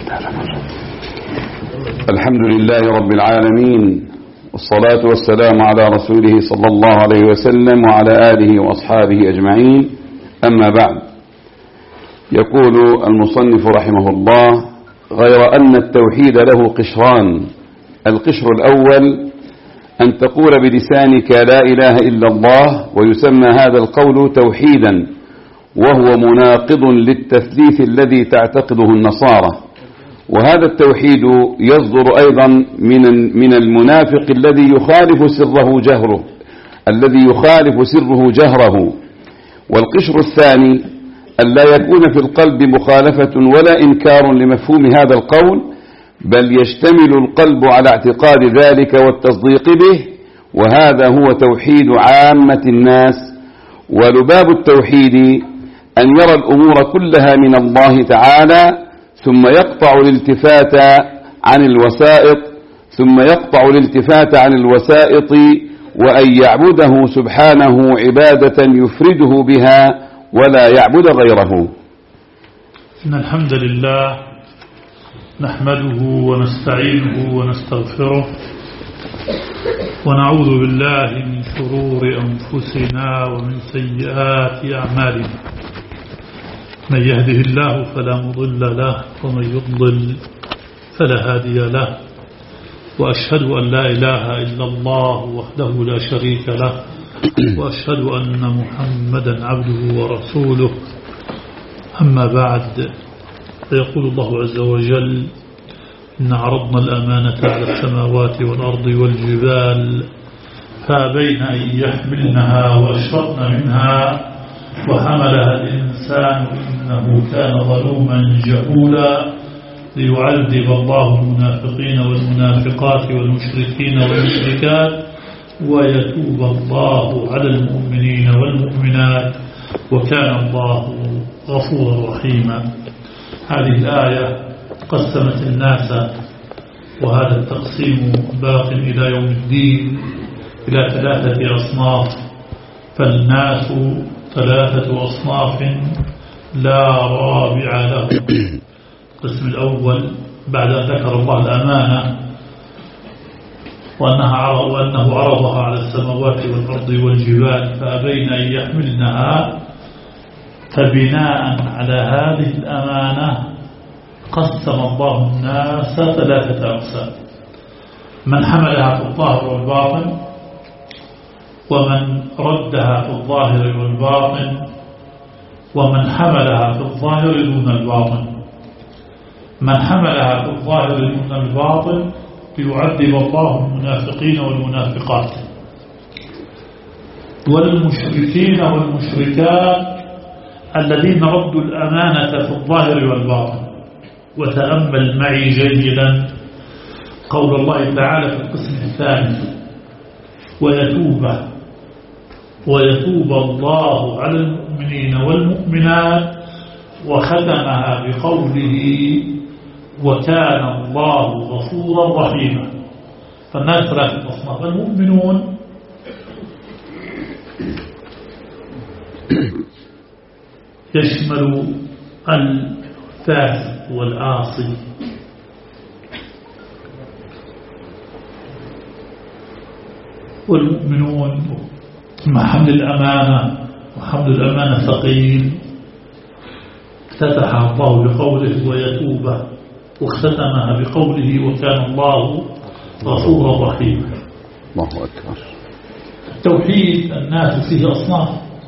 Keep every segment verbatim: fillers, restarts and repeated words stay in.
الحمد لله رب العالمين، والصلاة والسلام على رسوله صلى الله عليه وسلم وعلى آله وأصحابه أجمعين. أما بعد، يقول المصنف رحمه الله: غير أن التوحيد له قشران. القشر الأول أن تقول بلسانك لا إله إلا الله، ويسمى هذا القول توحيدا، وهو مناقض للتثليث الذي تعتقده النصارى. وهذا التوحيد يصدر أيضا من من المنافق الذي يخالف سره جهره الذي يخالف سره جهره. والقشر الثاني أن لا يكون في القلب مخالفة ولا إنكار لمفهوم هذا القول، بل يشتمل القلب على اعتقاد ذلك والتصديق به، وهذا هو توحيد عامة الناس. ولباب التوحيد أن يرى الأمور كلها من الله تعالى، ثم يقطع الالتفات عن الوسائط ثم يقطع الالتفات عن الوسائط وأن يعبده سبحانه عبادة يفرده بها ولا يعبد غيره. إن الحمد لله نحمده ونستعينه ونستغفره، ونعوذ بالله من شرور أنفسنا ومن سيئات أعمالنا. من يهده الله فلا مضل له، ومن يضلل فلا هادي له. وأشهد أن لا إله إلا الله وحده لا شريك له، وأشهد أن محمدا عبده ورسوله. أما بعد، فيقول الله عز وجل: إن عرضنا الأمانة على السماوات والأرض والجبال فأبين أن يحملنها وأشفقن منها وحملها الإنسان إنه كان ظلوما جهولا. ليعذب الله المنافقين والمنافقات والمشركين والمشركات ويتوب الله على المؤمنين والمؤمنات وكان الله غفورا رحيما. هذه الآية قسمت الناس، وهذا التقسيم باق إلى يوم الدين، إلى ثلاثة أصناف. فالناس ثلاثة أصناف لا رابع له. القسم الأول بعد أن ذكر الله الأمانة وأنها وأنه عرضها على السماوات والأرض والجبال فأبين أن يحملنها، فبناء على هذه الأمانة قسم الله الناس ثلاثة أقسام: من حملها في الظاهر والباطن، ومن ردها في الظاهر والباطن، ومن حملها في الظاهر دون الباطن. من حملها في الظاهر دون الباطن ليعذب الله المنافقين والمنافقات والمشركين والمشركات الذين ردوا الأمانة في الظاهر والباطن. وتأمل معي جيدا قول الله تعالى في القسم الثاني: ويتوب ويتوب الله على المؤمنين والمؤمنات، وختمها بقوله: وكان الله غفورا رحيما. فالناس ثلاثة أصناف: المؤمنون يشمل الفاسق والعاصي، والمؤمنون مع حمل الأمانة، وحمل الأمانة ثقيل، افتتحها الله بقوله ويتوب، واختتمها بقوله وكان الله غفورا رحيما. الله أكبر. التوحيد الناس فيه أصناف،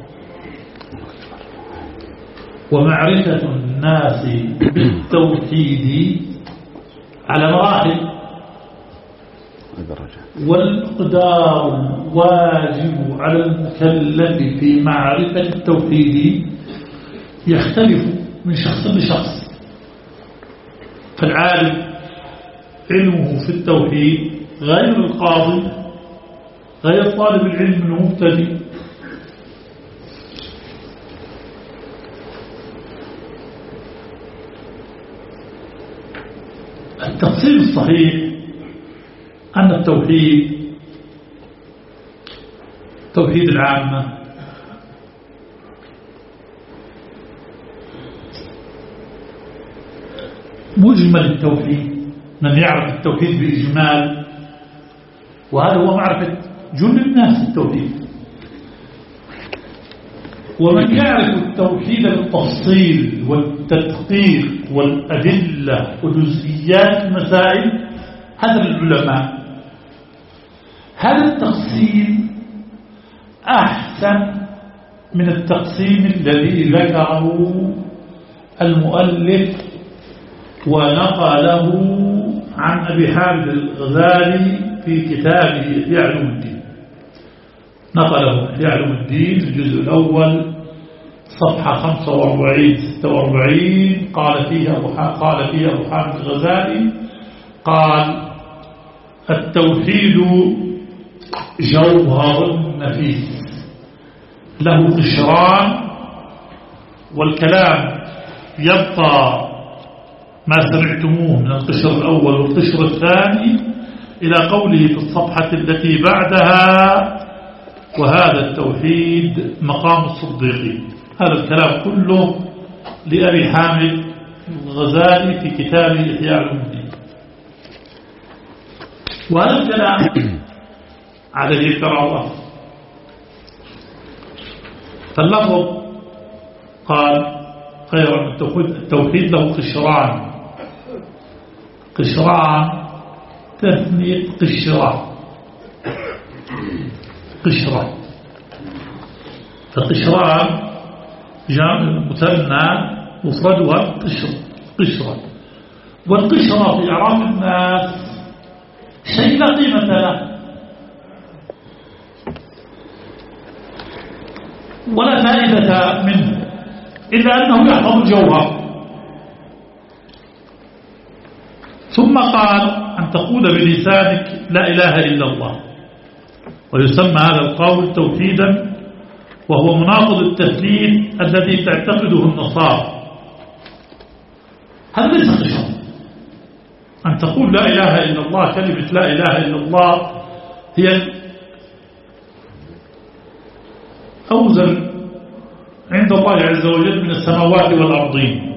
ومعرفة الناس بالتوحيد على مراحل. والمقدار الواجب على المكلف في معرفة التوحيد يختلف من شخص لشخص. فالعالم علمه في التوحيد غير القاضي، غير طالب العلم المبتدئ. التقسيم الصحيح أن التوحيد توحيد العامة، مجمل التوحيد، من يعرف التوحيد بإجمال، وهذا هو معرفة جل الناس التوحيد. ومن يعرف التوحيد بالتفصيل والتدقيق والأدلة وجزئيات المسائل، هذا العلماء. هذا التقسيم أحسن من التقسيم الذي ذكره المؤلف ونقله عن أبي حامد الغزالي في كتابه إحياء علوم الدين. نقله إحياء علوم الدين الجزء الأول صفحة خمسة وأربعين ستة وأربعين، قال فيها قال فيها أبو حامد الغزالي قال: التوحيد جوهر نفيس له قشران، والكلام يبقى ما سمعتموه من القشر الأول والقشر الثاني إلى قوله في الصفحة التي بعدها: وهذا التوحيد مقام الصديقين. هذا الكلام كله لأبي حامد الغزالي في كتابه إحياء علوم الدين. وهذا الكلام عليه كرامة. فاللفظ قال خير من التوحيد له قشران. قشران تثنية قشرة، قشرة، فقشران جمع مثنى مفردها قشر، قشرة. والقشرة في إعراب الناس شيء لا قيمة له ولا فائدة منه إلا أنه يحفظ الجوهر. ثم قال: أن تقول بلسانك لا إله إلا الله، ويسمى هذا القول توحيدا، وهو مناقض التثليث الذي تعتقده النصارى. هذا ليس قشر. أن تقول لا إله إلا الله، كلمة لا إله إلا الله هي أوزن عند الله عز وجل من السماوات والأرضين.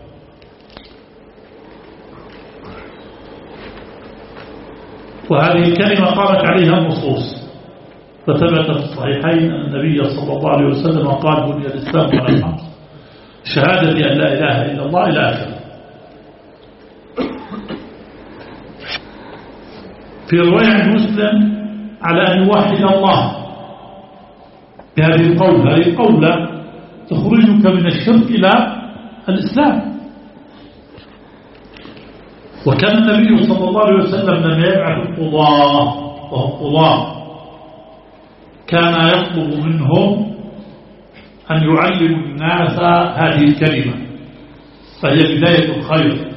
وهذه الكلمة قامت عليها النصوص، فثبت في الصحيحين أن النبي صلى الله عليه وسلم قال: بني الإسلام على خمس: شهادة أن لا إله إلا الله إلى آخره. في رواية عن مسلم على أن يوحد الله بهذه القولة. هذه القولة تخرجك من الشرك إلى الإسلام. وكان النبي صلى الله عليه وسلم لما يبعث القضاة وهم قضاة كان يطلب منهم أن يعلموا الناس هذه الكلمة، فهي بداية الخير،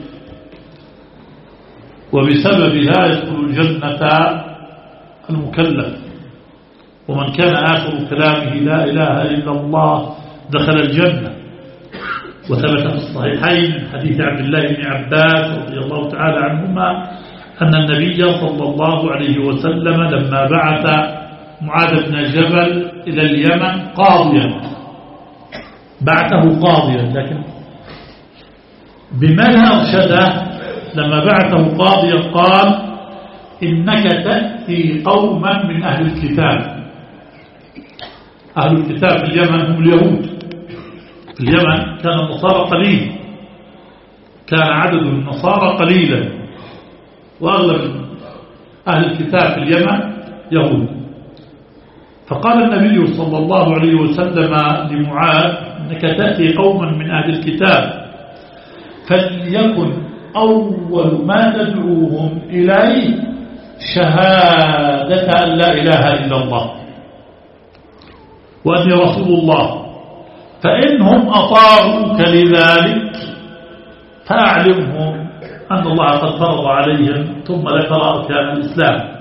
وبسببها يدخل الجنة المكلف. ومن كان آخر كلامه لا إله إلا الله دخل الجنة. وثبت في الصحيحين من حديث عبد الله بن عباس رضي الله تعالى عنهما أن النبي صلى الله عليه وسلم لما بعث معاذ بن جبل إلى اليمن قاضيا، بعثه قاضيا، لكن بماذا أرشده؟ لما بعثه قاضيا قال: إنك تأتي قوما من أهل الكتاب. أهل الكتاب في اليمن هم اليهود. في اليمن كان النصارى قليل، كان عدد النصارى قليلا، وأغلب أهل الكتاب في اليمن يهود. فقال النبي صلى الله عليه وسلم لمعاذ: إنك تأتي قوما من أهل الكتاب، فليكن أول ما تدعوهم إليه شهادة أن لا إله إلا الله وأني رسول الله، فإنهم أطاعوك لذلك فأعلمهم أن الله قد فرض عليهم. ثم ذكر أركان الإسلام.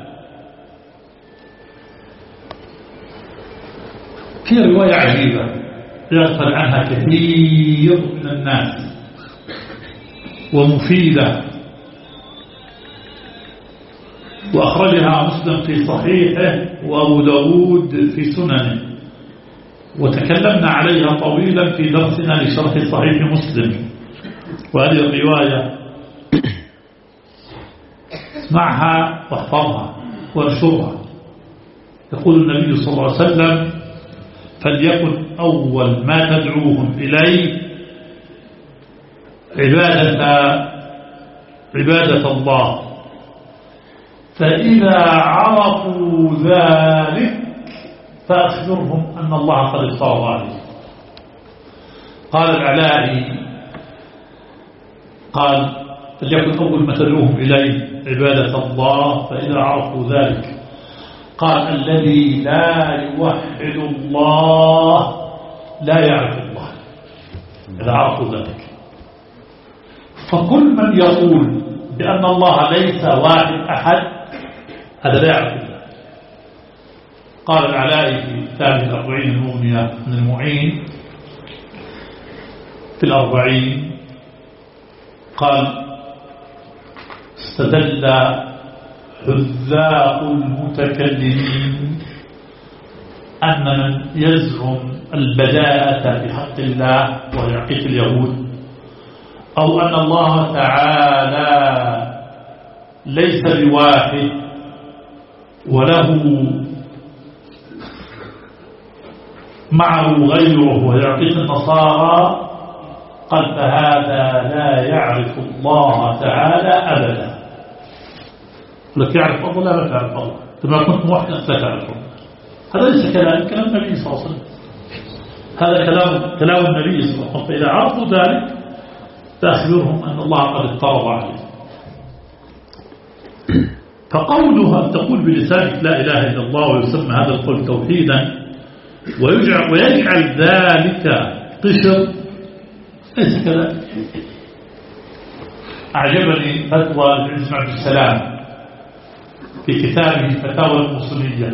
في رواية عجيبة يغفل عنها كثير من الناس ومفيدة، وأخرجها مسلم في صحيحه وأبو داود في سننه، وتكلمنا عليها طويلا في درسنا لشرح صحيح مسلم. وهذه الرواية اسمعها واحفظها وانشرها. يقول النبي صلى الله عليه وسلم: فليكن أول ما تدعوهم إليه عبادة عبادة الله، فإذا عرفوا ذلك فأخبرهم أن الله قد افترض عليهم. قال العلائي قال: فليكن أول ما تدعوهم إليه عبادة الله فإذا عرفوا ذلك. قال: الذي لا يوحد الله لا يعرف الله إذا عرفوا ذلك. فكل من يقول بأن الله ليس واحد أحد هذا لا يعرف الله. قال العلائي في كتابه الأربعين المغنية من المعين في الأربعين قال: استدل حذاق المتكلمين أن من يزعم البداءة في حق الله وهي عقيدة اليهود، أو أن الله تعالى ليس بواحد وله معه غيره وهي عقيدة النصارى، قال: فهذا لا يعرف الله تعالى أبدا. لك يعرف الله لا تعرف الله، كما كنت موحدا لا تعرف الله. هذا ليس كلام كلام النبي صلى الله عليه وسلم، هذا كلام كلام النبي صلى الله عليه وسلم. فإذا عرفوا ذلك فأخبرهم أن الله قد افترض عليهم. فقولها أن تقول بلسانك لا إله إلا الله ويسمى هذا القول توحيدا ويجعل, ويجعل ذلك قشر ليس كذلك. أعجبني فتوى ابن عبد السلام في كتابه فتاوى الموصلية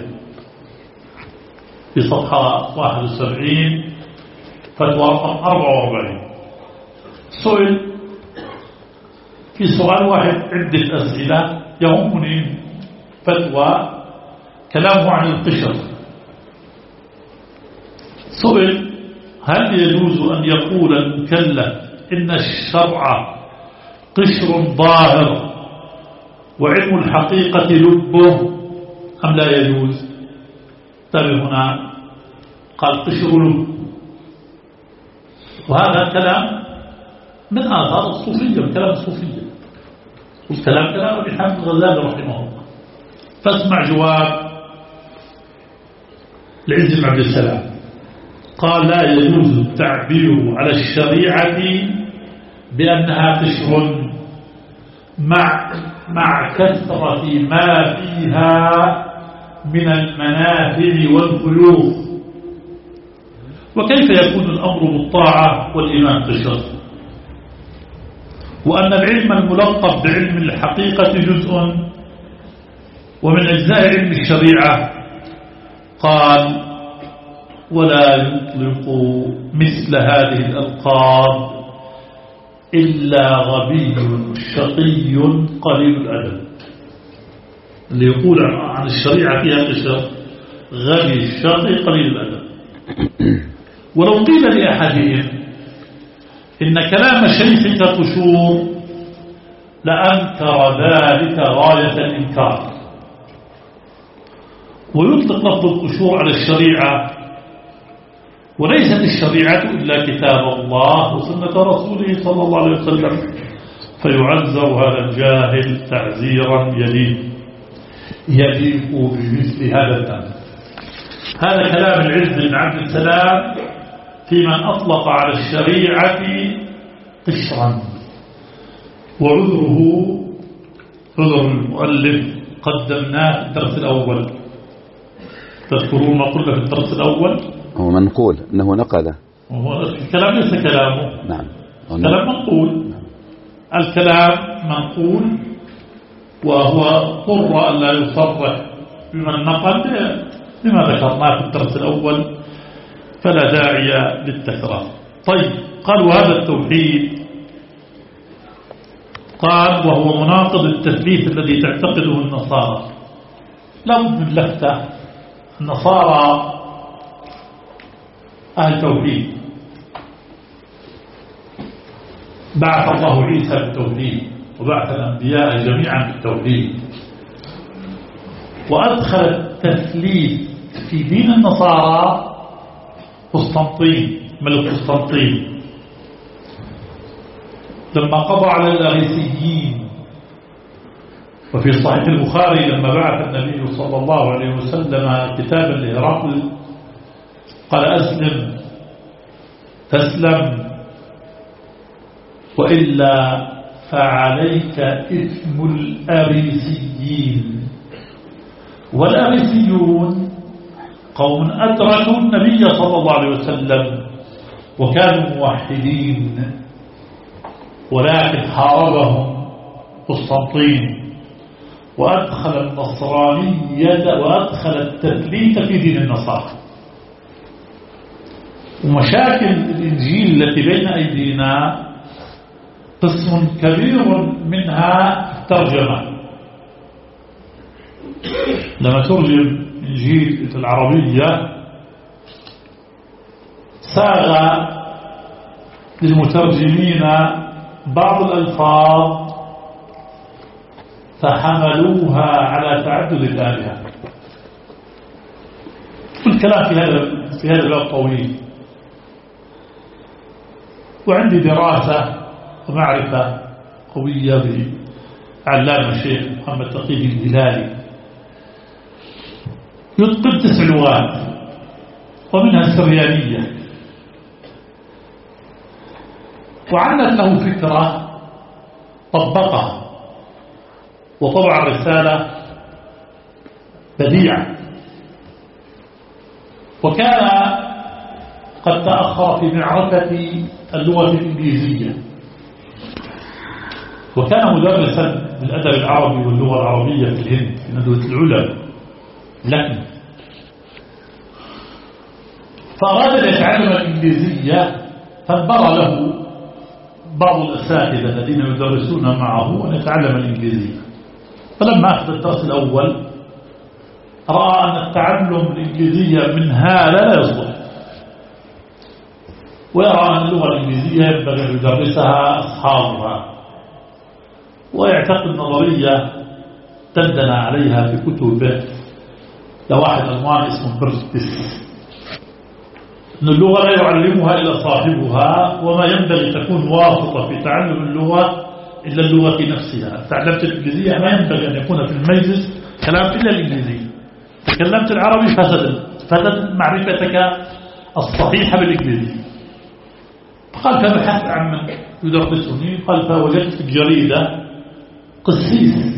في صفحة واحد وسبعين فتوى رقم أربعة وأربعين. سئل في سؤال واحد عدة أسئلة يهمني فتوى كلامه عن القشر. سئل: هل يجوز أن يقول المكلف إن الشرع قشر ظاهر وعلم الحقيقة لبه أم لا يجوز؟ تابع هنا قال: قشر لب. وهذا كلام من آثار الصوفية، كلام الصوفية، والكلام كلام ابن حامد الغزالي رحمه الله. فاسمع جواب العز بن عبد السلام. قال: لا يجوز التعبير على الشريعة بأنها قشر مع مع كثرة ما فيها من المنافع والخيوط. وكيف يكون الأمر بالطاعة والإيمان قشر؟ وأن العلم الملقب بعلم الحقيقة جزء ومن أجزاء علم الشريعة. قال: ولا يطلق مثل هذه الألقاب إلا غبي شقي قليل الأدب. اللي يقول عن الشريعة فيها قشر غبي شقي قليل الأدب. ولو قيل لأحدهم إن كلام شيخك قشور لأنكر ذلك غاية الإنكار. ويطلق لفظ القشور على الشريعة، وليست الشريعة إلا كتاب الله وسنة رسوله صلى الله عليه وسلم، فيعذر هذا الجاهل تعزيرا يليق يليق بمثل هذا الأمر. هذا كلام العز بن عبد السلام في من أطلق على الشريعة قشرا. وعذره عذر المؤلف قدمناه في الدرس الأول. تذكرون ما قلنا في الدرس الأول؟ هو منقول أنه نقله. الكلام ليس كلامه. نعم. الكلام منقول. الكلام منقول وهو قرر أن لا يصرح بمن نقل لما ذكرناه في الدرس الأول، فلا داعي للتكرار. طيب، قال: وهذا التوحيد قال وهو مناقض التثليث الذي تعتقده النصارى. لا بد من لفتة. النصارى أهل توحيد، بعث الله عيسى بالتوحيد وبعث الأنبياء جميعا بالتوحيد، وأدخل التثليث في دين النصارى قسطنطين ملك قسطنطين لما قضى على الأريسيين. وفي صحيح البخاري لما بعث النبي صلى الله عليه وسلم كتابا لهرقل قال أسلم تسلم وإلا فعليك إثم الأريسيين. والأريسيون قوم أدركوا النبي صلى الله عليه وسلم وكانوا موحدين، ولكن حاربهم قسطنطين وأدخل النصرانية وأدخل التثليث في دين النصارى. ومشاكل الإنجيل التي بين أيدينا قسم كبير منها الترجمة. لما ترجم إنجيل العربية ساغ للمترجمين بعض الألفاظ فحملوها على تعدد الآلهة. الكلام في هذا في هذا الباب طويل، وعندي دراسة ومعرفة قوية بعلامة الشيخ محمد تقي الهلالي يتقن تسع لغات ومنها السريانية، وعنت له فكرة طبقها وطبع الرسالة بديعة، وكان قد تأخر في معرفة اللغة الإنجليزية، وكان مدرسا بالأدب العربي واللغة العربية في الهند في ندوة العلماء لكن فأراد أن يتعلم الإنجليزية، فانبرى له بعض الأساتذة الذين يدرسون معه أن يتعلم الإنجليزية. فلما أخذ الدرس الأول رأى أن التعلم الإنجليزية من هذا لا يصلح، ويرى أن اللغة الإنجليزية ينبغي أن يدرسها أصحابها، ويعتقد نظرية دندن عليها في كتبه لواحد ألماني اسمه برستس، أن اللغة لا يعلمها إلا صاحبها، وما ينبغي تكون واسطة في تعلم اللغة إلا اللغة نفسها. تعلمت الإنجليزية ما ينبغي أن يكون في المجلس كلام إلا الإنجليزية، تكلمت العربي فسد فسد معرفتك الصحيحة بالإنجليزية. قال فبحث عن من يدرسني، قال فوجدت في الجريدة قسيس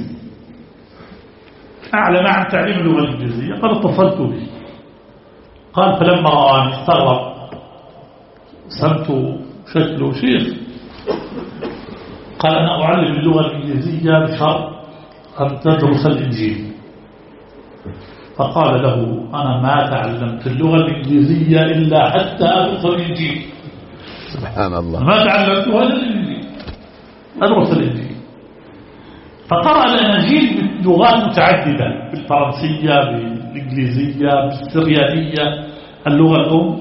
أعلن عن تعليم اللغة الإنجليزية، قال اتصلت به، قال فلما رآني استغرب، سمت شكله شيخ، قال أنا أعلم اللغة الإنجليزية بشرط أن تدرس الإنجيل. فقال له أنا ما تعلمت اللغة الإنجليزية إلا حتى أدرس الإنجيل. سبحان الله، ما تعلمتها إلا الإنجيل، أدرس الإنجيل. فقرأ الأناجيل بلغات متعددة، بالفرنسية بالإنجليزية بالسريانية اللغة الأم.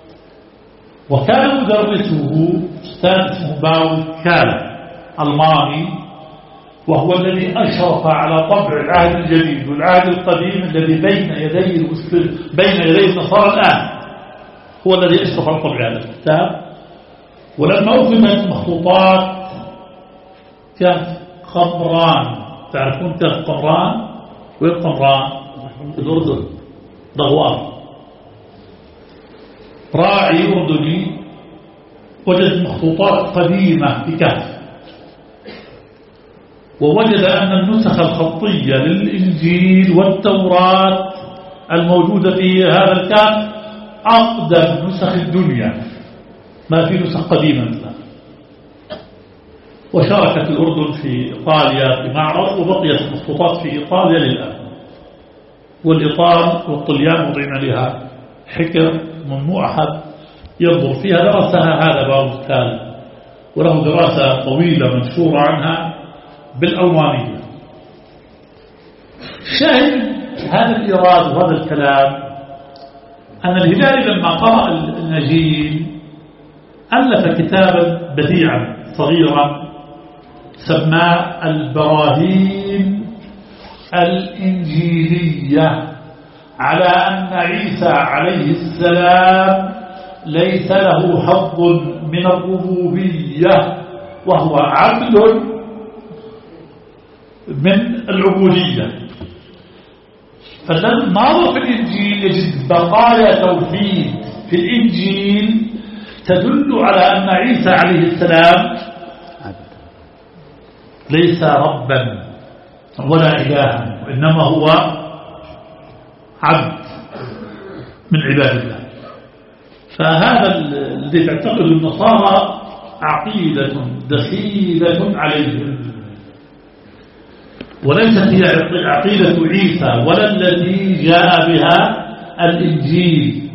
وكان مدرسه أستاذ اسمه باول كالا ألماني، وهو الذي أشرف على طبع العهد الجديد والعهد القديم الذي بين يدي المسلم بين يدي النصارى الآن، هو الذي أشرف على طبع هذا الكتاب. ولما أخذت مخطوطات كان قمران، تعرفون كيف قمران؟ وين قمران؟ في الأردن، ضغوار، راعي أردني وجد مخطوطات قديمة في كهف، ووجد أن النسخ الخطية للإنجيل والتوراة الموجودة في هذا الكهف أقدم نسخ الدنيا، ما في نسخ قديمة مثلا. وشاركت الأردن في إيطاليا في معرض، وبقيت المخطوطات في إيطاليا للآن. والإيطال والطليان وضعين عليها حكر ممنوع أحد ينظر فيها، درسها هذا باوزكال، وله دراسة طويلة منشورة عنها بالألمانية. شاهد هذا الإيراد وهذا الكلام أن الهلالي لما قرأ الإنجيل ألف كتابا بديعا صغيرا سماه البراهين الإنجيلية على أن عيسى عليه السلام ليس له حظ من الربوبية وهو عبد من العبودية. فالذي ناظر في الإنجيل يجد بقايا توحيد في الإنجيل تدل على أن عيسى عليه السلام ليس ربا ولا إلها، وإنما هو عبد من عباد الله. فهذا الذي تعتقد النصارى عقيدة دخيلة عليهم، وليست هي عقيدة عيسى ولا التي جاء بها الإنجيل.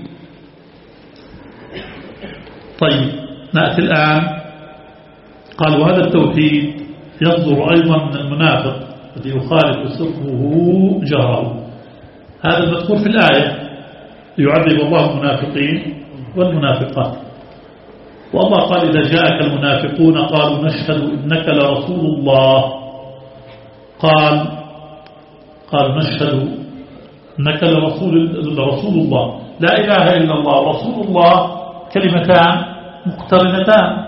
طيب نأتي الآن. قال وهذا التوحيد يصدر أيضا من المنافق الذي يخالف سره جهره. هذا المذكور في الآية يعذب الله المنافقين والمنافقات. والله قال إذا جاءك المنافقون قالوا نشهد إنك لرسول الله، قال قال نشهد إنك لرسول, لرسول الله، لا إله إلا الله رسول الله، كلمتان مقترنتان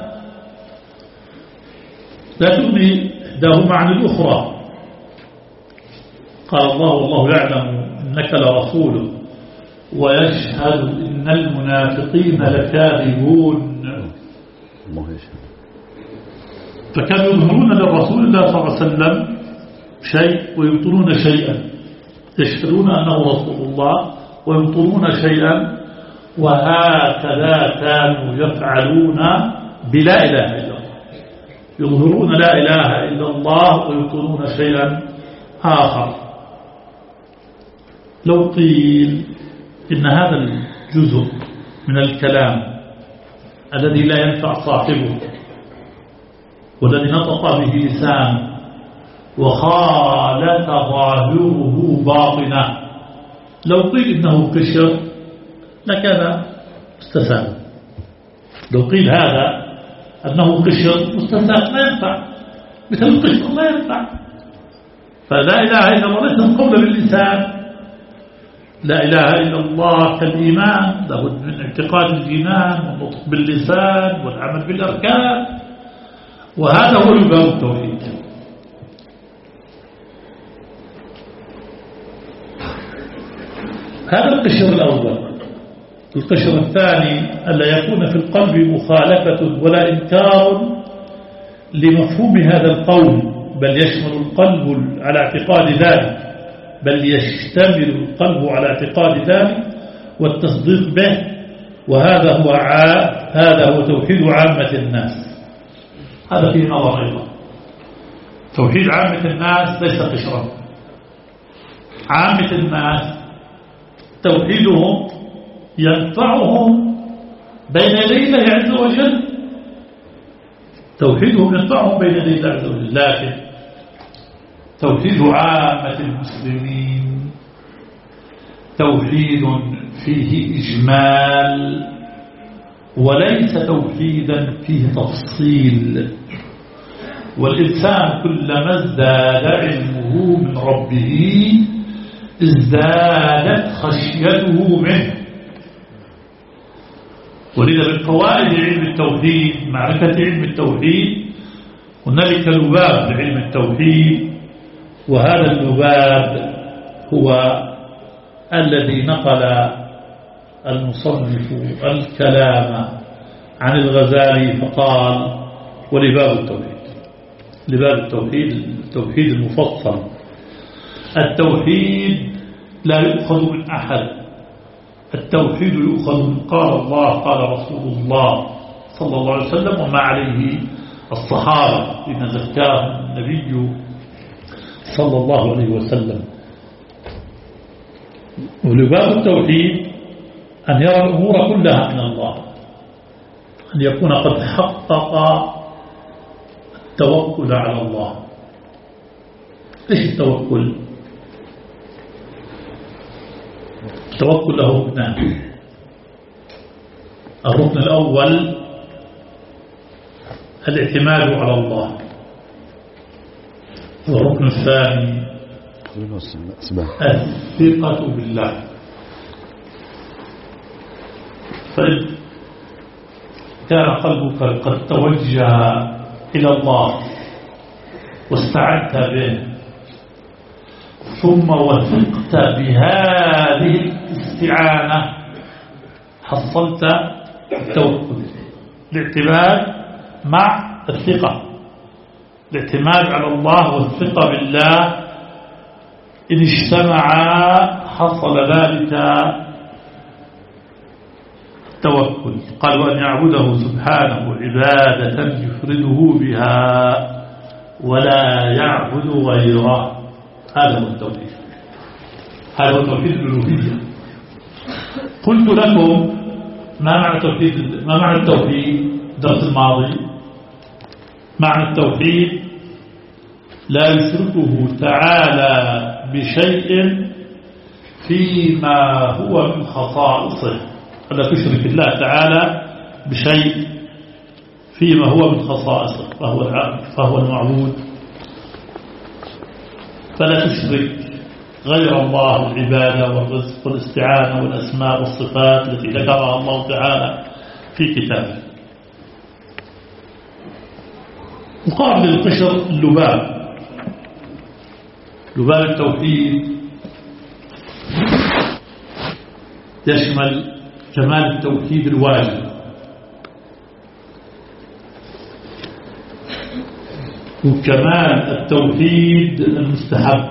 لا تغني إحداهما عن الأخرى. قال الله والله يعلم إنك لرسوله ويشهد إن المنافقين لكاذبون. فكانوا يظهرون للرسول الله صلى الله عليه وسلم شيء ويبطلون شيئا، يشهدون أنه رسول الله ويبطلون شيئا، وهكذا كانوا يفعلون بلا إله إلا الله، يظهرون لا إله إلا الله ويبطلون شيئا آخر. لو قيل إن هذا الجزء من الكلام الذي لا ينفع صاحبه والذي نطق به لسانه وخالف ظاهره باطنه، لو قيل إنه قشر لكان مستساغ. لو قيل هذا أنه قشر مستساغ لا ينفع، مثل القشر لا ينفع. فلا إله إلا الله ليس القول باللسان، لا إله إلا الله كالإيمان لابد من اعتقاد الجنان والنطق باللسان والعمل بالأركان، وهذا هو لباب التوحيد. هذا القشر الأول. القشر الثاني ألا يكون في القلب مخالفة ولا إنكار لمفهوم هذا القول، بل يشمل القلب على اعتقاد ذلك، بل يشتمل القلب على اعتقاد ذلك والتصديق به، وهذا هو عا هذا هو توحيد عامة الناس. هذا فيه نظر أيضا. توحيد عامة الناس ليس قشرا. عامة الناس توحيدهم ينفعهم بين يدي الله عز وجل، توحيدهم ينفعهم بين يدي الله عز وجل، لكن توحيد عامة المسلمين توحيد فيه إجمال وليس توحيدا فيه تفصيل. والإنسان كلما ازداد علمه من ربه ازدادت خشيته منه. ولذا من فوائد علم التوحيد معرفة علم التوحيد، هنالك لباب لعلم التوحيد، وهذا اللباب هو الذي نقل المصنف الكلام عن الغزالي فقال ولباب التوحيد، لباب التوحيد التوحيد المفصل. التوحيد لا يؤخذ من أحد، التوحيد يؤخذ من قال الله قال رسول الله صلى الله عليه وسلم وما عليه الصحابة لما زكاه النبي صلى الله عليه وسلم. ولباب التوحيد أن يرى الأمور كلها من الله، أن يكون قد حقق التوكل على الله. إيش التوكل؟ التوكل له ركنان. الركن الأول الاعتماد على الله، الركن الثاني الثقة بالله. فإن كان قلبك قد توجه إلى الله واستعنت به ثم وثقت بهذه الاستعانة حصلت التوكل. الاعتماد مع الثقة، الاعتماد على الله والثقة بالله إن اجتمعا حصل ذلك التوكل. قال وأن يعبده سبحانه عبادة يفرده بها ولا يعبد غيره. هذا هو التوحيد، هذا هو توحيد الألوهية. قلت لكم ما معنى التوحيد، ما معنى التوحيد الدرس الماضي. معنى التوحيد لا يشركه تعالى بشيء فيما هو من خصائصه. لا تشرك الله تعالى بشيء فيما هو من خصائصه فهو فهو المعبود. فلا تشرك غير الله العبادة والرزق والاستعانة والأسماء والصفات التي ذكرها الله تعالى في كتابه. مقابل القشر اللباب، لباب التوحيد يشمل كمال التوحيد الواجب وكمال التوحيد المستحب.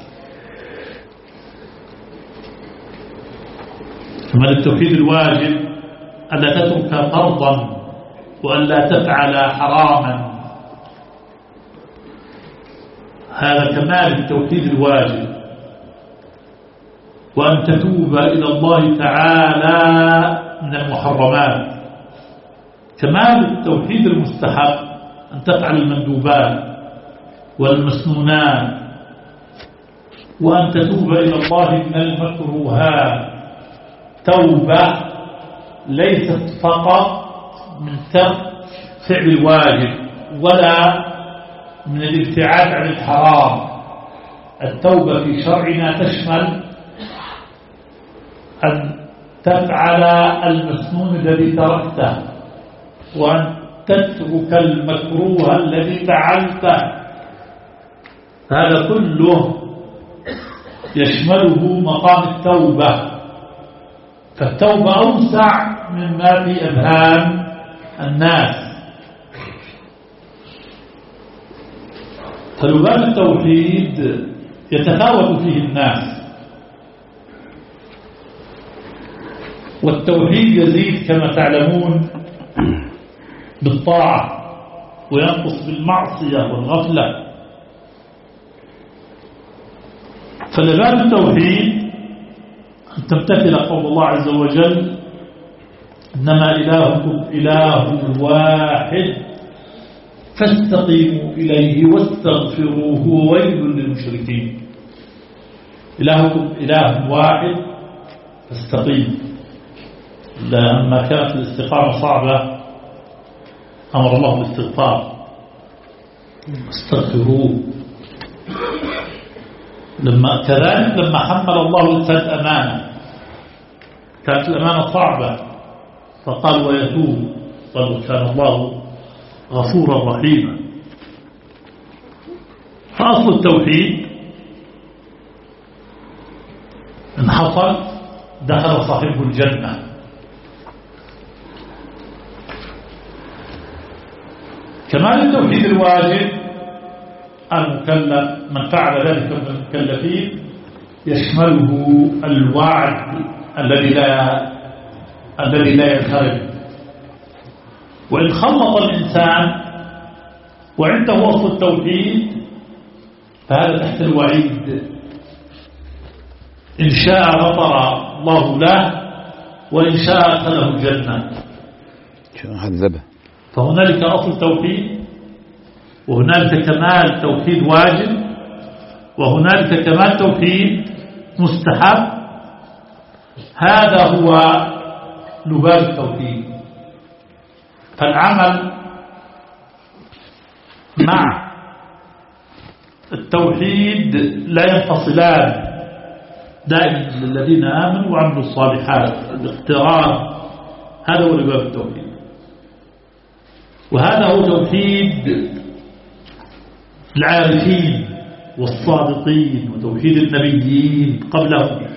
كمال التوحيد الواجب ألا تترك فرضا وألا تفعل حراما، هذا كمال التوحيد الواجب. وأن تتوب إلى الله تعالى من المحرمات. كمال التوحيد المستحب أن تفعل المندوبات والمسنونات، وأن تتوب إلى الله من المكروهات توبة ليست فقط من ترك فعل الواجب ولا من الابتعاد عن الحرام. التوبة في شرعنا تشمل أن تفعل المسنون الذي تركته وأن تترك المكروه الذي فعلته. هذا كله يشمله مقام التوبة. فالتوبة أوسع مما في أذهان الناس. فلباب التوحيد يتفاوت فيه الناس، والتوحيد يزيد كما تعلمون بالطاعة وينقص بالمعصية والغفلة. فلباب التوحيد أن تمتثل قول الله عز وجل إنما إلهكم إله واحد فاستقيموا إليه واستغفروه وويل للمشركين. إلهكم إله واحد فاستقيموا. لما كانت الاستقامة صعبة أمر الله بالاستغفار استغفروه. لما كذلك لما حمل الله الإنسان أمانة كانت الأمانة صعبة فقال ويتوب، قال كان الله غفورا رحيما. فأصل التوحيد إن حصل دخل صاحبه الجنة. كمال التوحيد الواجب المكلف من فعل ذلك من المكلفين يشمله الوعد الذي لا الذي لا ينخرط. وإن خلط الإنسان وعنده أصل التوحيد فهذا تحت الوعيد. إن شاء غفر الله له وإن شاء أدخله الجنة. عذبه. فهنالك أصل توحيد وهنالك كمال توحيد واجب وهنالك كمال توحيد مستحب. هذا هو لباب التوحيد. فالعمل مع التوحيد لا ينفصلان، دائما للذين آمنوا وعملوا الصالحات الاقتران، هذا هو باب التوحيد. وهذا هو توحيد العارفين والصادقين وتوحيد النبيين قبلهم.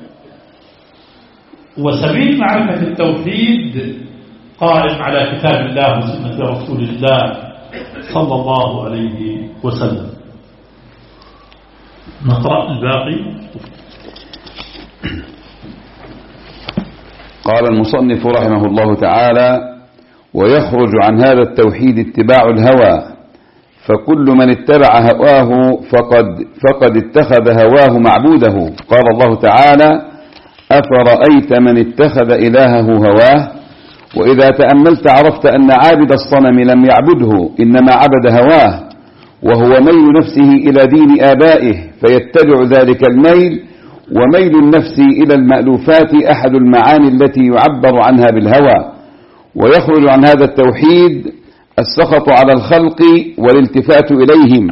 وسبيل معرفة التوحيد قائم على كتاب الله وسنة رسول الله صلى الله عليه وسلم. نقرأ الباقي. قال المصنف رحمه الله تعالى: ويخرج عن هذا التوحيد اتباع الهوى، فكل من اتبع هواه فقد, فقد اتخذ هواه معبوده. قال الله تعالى: أفرأيت من اتخذ إلهه هواه. وإذا تأملت عرفت أن عابد الصنم لم يعبده، إنما عبد هواه، وهو ميل نفسه إلى دين آبائه فيتبع ذلك الميل. وميل النفس إلى المألوفات أحد المعاني التي يعبر عنها بالهوى. ويخرج عن هذا التوحيد السخط على الخلق والالتفات إليهم،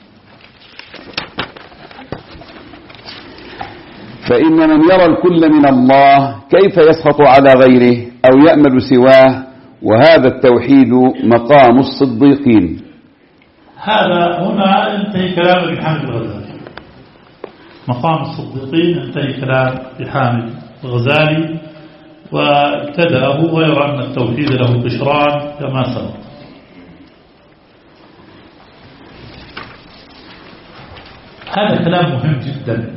فإن من يرى الكل من الله كيف يسخط على غيره أو يأمل سواه، وهذا التوحيد مقام الصديقين. هذا هنا انتهي كلام ابن حامد الغزالي. مقام الصديقين انتهي كلام ابن حامد الغزالي، وابتدأه غير أن التوحيد له قشران كما سبق. هذا كلام مهم جدا،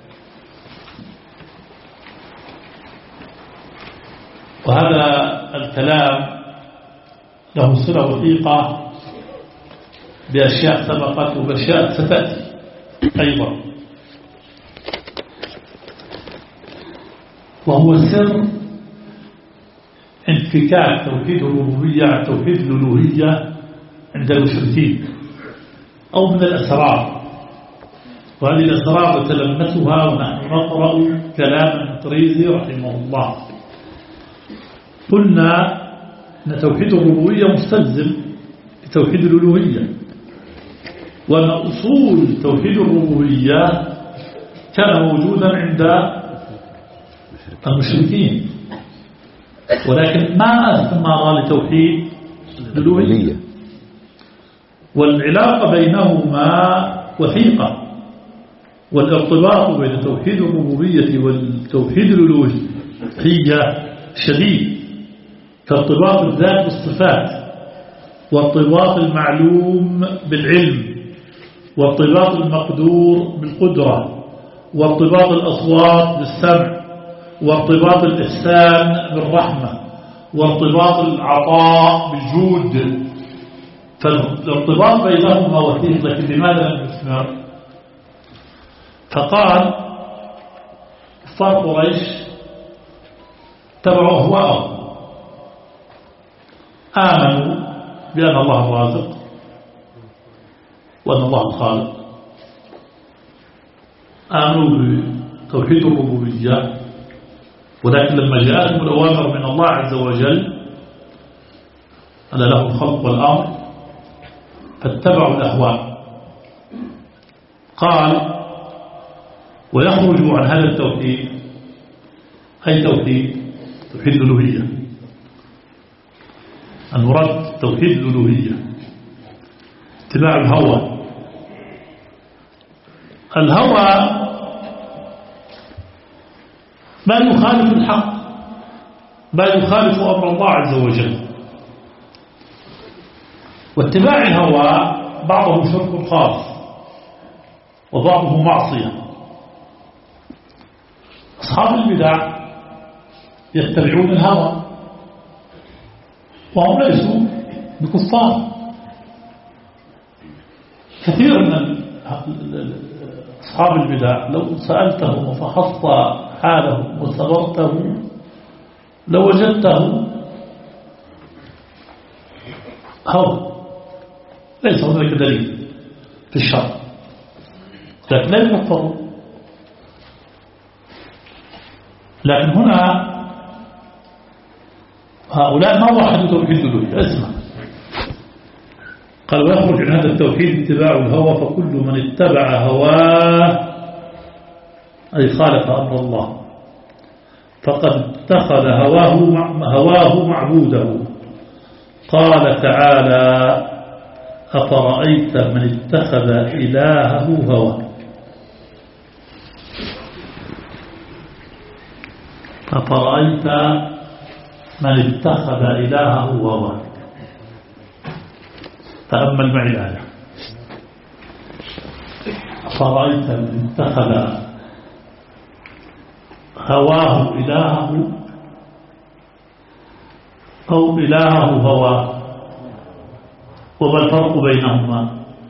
وهذا الكلام له صلة وثيقة بأشياء سبقت وبأشياء ستأتي أيضا، وهو سر انفكاك توحيد الربوبية عن توحيد الألوهية عند المشركين، أو من الأسرار. وهذه الأسرار نتلمسها ونحن نقرأ كلام المطريزي رحمه الله. قلنا أن توحيد الربوبية مستلزم لتوحيد الألوهية، وأن أصول توحيد الربوبية كان موجودا عند المشركين، ولكن ما أثمر لتوحيد الألوهية. والعلاقة بينهما وثيقة، والارتباط بين توحيد الربوبية والتوحيد الألوهية شديد، كارتباط الذات بالصفات، وارتباط المعلوم بالعلم، وارتباط المقدور بالقدرة، وارتباط الأصوات بالسمع، وارتباط الإحسان بالرحمة، وارتباط العطاء بالجود. فالارتباط بينهما وثيق، لكن لماذا لم يثمر؟ فقال كفار قريش تبعوا أهواءهم، آمنوا بأن الله الرازق وأن الله الخالق، آمنوا بتوحيد الربوبية، ولكن لما جاءتهم الأوامر من الله عز وجل أن له الخلق والأمر فاتبعوا الأهواء. قال ويخرج عن هذا التوحيد أي توحيد توحيد الألوهية، المراد توحيد الألوهية اتباع الهوى. الهوى ما يخالف الحق، ما يخالف أمر الله عز وجل. واتباع الهوى بعضه شرك خاص وبعضه معصية. أصحاب البدع يتبعون الهوى وهم ليسوا بكفار. كثير من أصحاب البدع لو سألتهم وفحصت حالهم وصبرته لوجدته هو ليس هناك دليل في الشرع، لكن لا يكفروا. لكن هنا هؤلاء ما وحدوا توحيد الألوهية. اسمع، قال ويخرج عن هذا التوحيد اتباع الهوى، فكل من اتبع هواه أي خالف أمر الله فقد اتخذ هواه هواه معبوده. قال تعالى أفرأيت من اتخذ إلهه هواه. أفرأيت من اتخذ إلهه هواه. تأمل معي الآية. أفرأيت من اتخذ هواه إلهه أو إلهه هواه، وما الفرق بينهما؟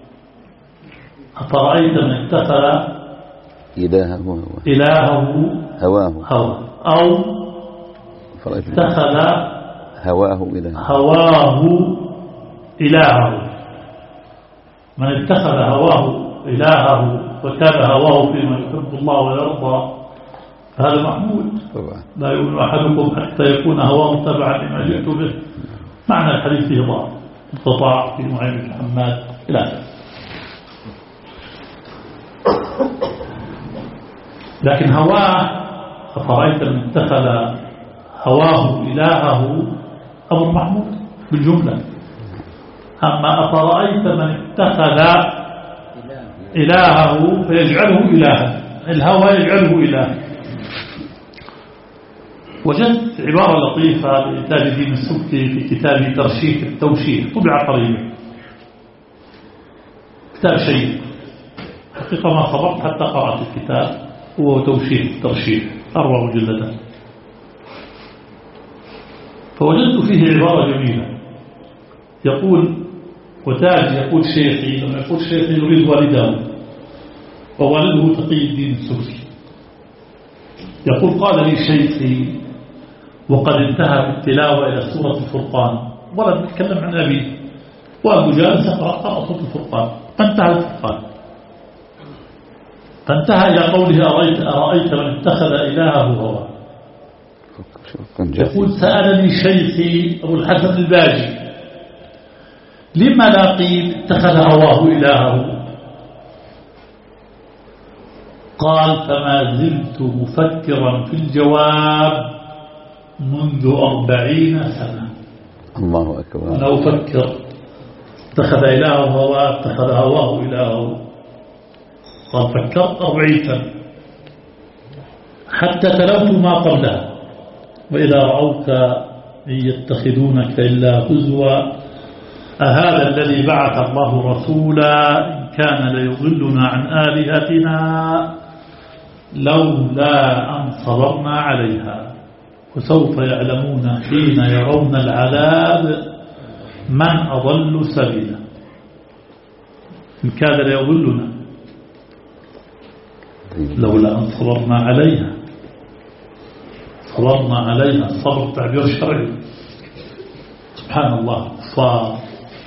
أفرأيت من اتخذ إلهه هواه إلهه هواه هواه أو اتخذ هواه إلهه هواه إلهه. من اتخذ هواه إلهه وكان هواه فيما يحب الله ويرضى فهذا محمود. لا يؤمن أحدكم حتى يكون هواه تبعا لما جئت به. معنى الحديث فيه ضعف انقطاع في معين بن حماد إلى آخره. لكن هواه أفرأيت من اتخذ هواه إلهه أمر محمود بالجملة. أما أفرأيت من اتخذ إلهه فيجعله إلها، الهوى يجعله إله. وجدت عبارة لطيفة لتاج الدين السبكي في كتابه ترشيح التوشيح، طبع قريبا، كتاب شيء حقيقة ما صبرت حتى قرأت الكتاب. هو توشيح الترشيح أربع مجلدات. فوجدت فيه عبارة جميلة يقول وتاج يقول شيخي، لما يقول شيخي يريد والده، ووالده تقي الدين السبكي، يقول قال لي شيخي وقد انتهى بالتلاوة إلى سورة الفرقان، ولد نتكلم عن أبيه وأبو جالس يقرأ سورة الفرقان، فانتهى الفرقان، فانتهى إلى قوله أرأيت, أرأيت من اتخذ إلهه هواه. يقول سألني شيخي أبو الحسن الباجي لما لا قيل اتخذ هواه إلهه؟ قال فما زلت مفكرا في الجواب منذ أربعين سنة. الله أكبر. أنا أفكر اتخذ إلهه هواه اتخذ هواه إلهه. قال فكرت أربعين سنة حتى تلوت ما قبلها وإذا رأوك إن يتخذونك إلا هزوا أهذا الذي بعث الله رسولا إن كان ليضلنا عن آلهتنا لولا أن صبرنا عليها وسوف يعلمون حين يرون العذاب من أضل سبيلا. إن كان ليضلنا لولا أن صبرنا عليها. صبرنا عليها، الصبر تعبير شرعي. سبحان الله. صار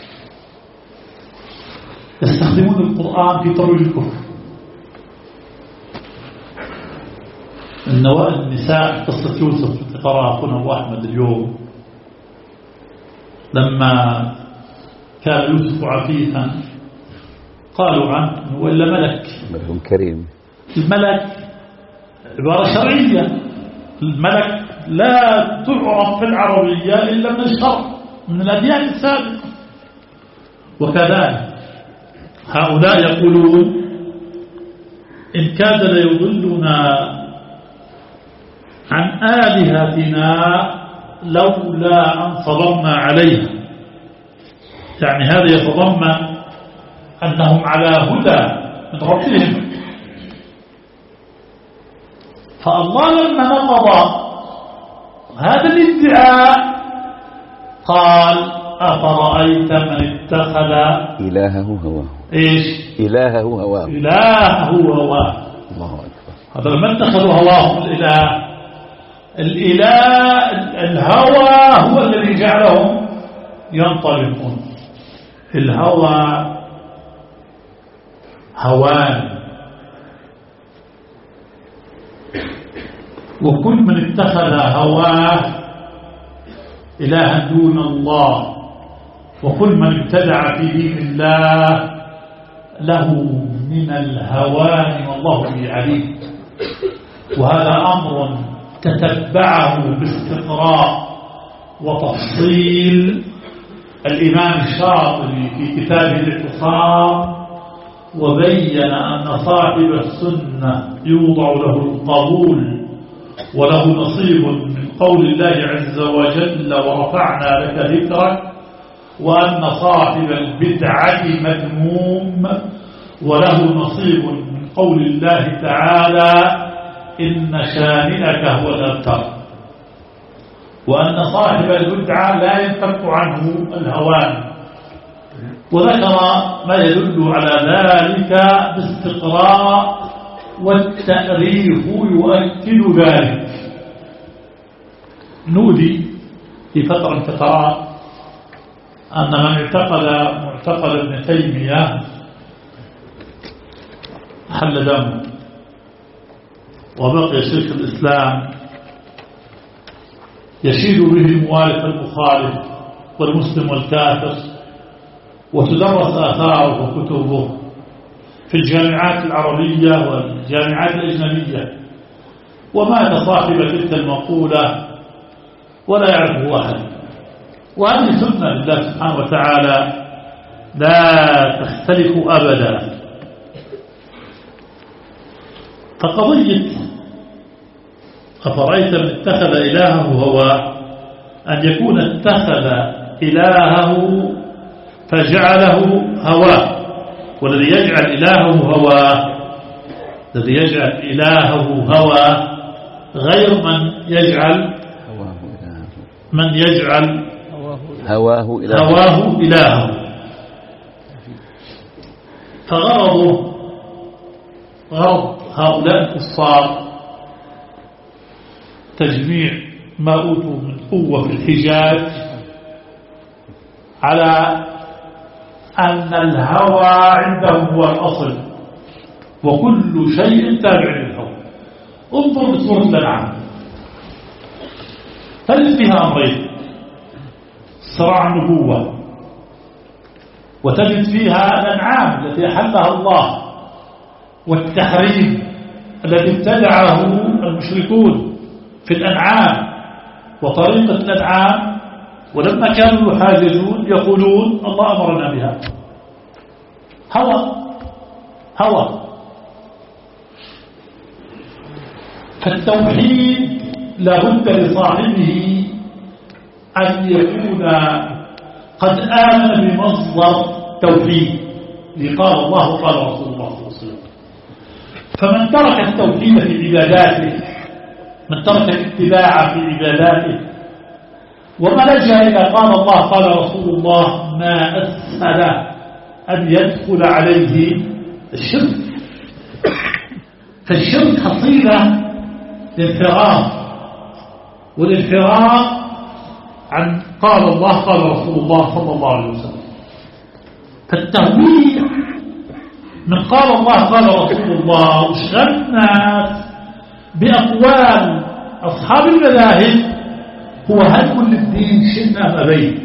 يستخدمون القرآن في ترويج الكفر. النوائب النساء قصة يوسف تقرأها أخونا أبو أحمد اليوم، لما كان يوسف عفيفا قالوا عنه وإلا ملك ملك كريم. الملك عبارة شرعية، الملك لا تعرف في العربية إلا من الشرع من الأديان السابقة. وكذلك هؤلاء يقولون إن كاد ليضلنا عن آلهتنا لولا أن صبرنا عليها، يعني هذا يتضمن أنهم على هدى من ربهم. فالله لما نقض هذا الادعاء قال أفرأيت من اتخذ إلهه هواه. إيش؟ إلهه هواه. إلهه هواه. الله أكبر. هذا لما اتخذوا هواه الإله، الإله الهوى هو الذي جعلهم ينطلقون. الهوى هوان، وكل من اتخذ هواه إلها دون الله وكل من ابتدع في دين الله له من الهوان والله به عليم. وهذا أمر تتبعه باستقراء وتفصيل الإمام الشاطبي في كتابه الاعتصام، وبين أن صاحب السنة يوضع له القبول وله نصيب من قول الله عز وجل ورفعنا لك ذكرك، وأن صاحب البدعة مذموم وله نصيب من قول الله تعالى إن شانئك هو الأبتر، وأن صاحب البدعة لا ينفك عنه الهوان. وذكر ما يدل على ذلك باستقراء، والتأريخ يؤكد ذلك. نودي في فترة من فترات أن من اعتقد معتقد ابن تيمية حل دمه، وبقي شيخ الإسلام يشيد به الموالف المخالف والمسلم والكافر، وتدرس آثاره وكتبه في الجامعات العربية والجامعات الأجنبية، ومات صاحب تلك المقولة ولا يعرفه أحد. وهذه سنة لله سبحانه وتعالى لا تختلف أبدا. فقضية أفرأيت من اتخذ إلهه هواه، أن يكون اتخذ إلهه فجعله هواه، والذي يجعل إلهه هواه الذي يجعل إلهه هواه غير من يجعل من يجعل هواه إلهه, هواه إلهه. فغرضه غرض هؤلاء الكفار تجميع ما أوتوا من قوة في الحجاج على أن الهوى عندهم هو الأصل، وكل شيء تابع للهوى. انظر لسورة الأنعام، تجد فيها أمرين: صراع النبوة، وتجد فيها الأنعام التي أحلها الله، والتحريم الذي ابتدعه المشركون في الأنعام وطريقة الأنعام، ولما كانوا يحاججون يقولون الله أمرنا بها. هوى هوى. فالتوحيد لابد لصاحبه أن يكون قد آمن بمصدر توحيد، لقال الله وقال رسول الله صلى الله عليه وسلم. فمن ترك التوحيد في عباداته، من ترك الاتباع في عباداته، وما لجأ إلى قال الله قال رسول الله، ما أسهل أن يدخل عليه الشرك. فالشرك حصيلة للانفراط، والانفراط عن قال الله قال رسول الله صلى الله عليه وسلم. فالتهويل من قال الله قال رسول الله وشغل الناس بأقوال أصحاب المذاهب هو هدم للدين شئنا أم أبينا.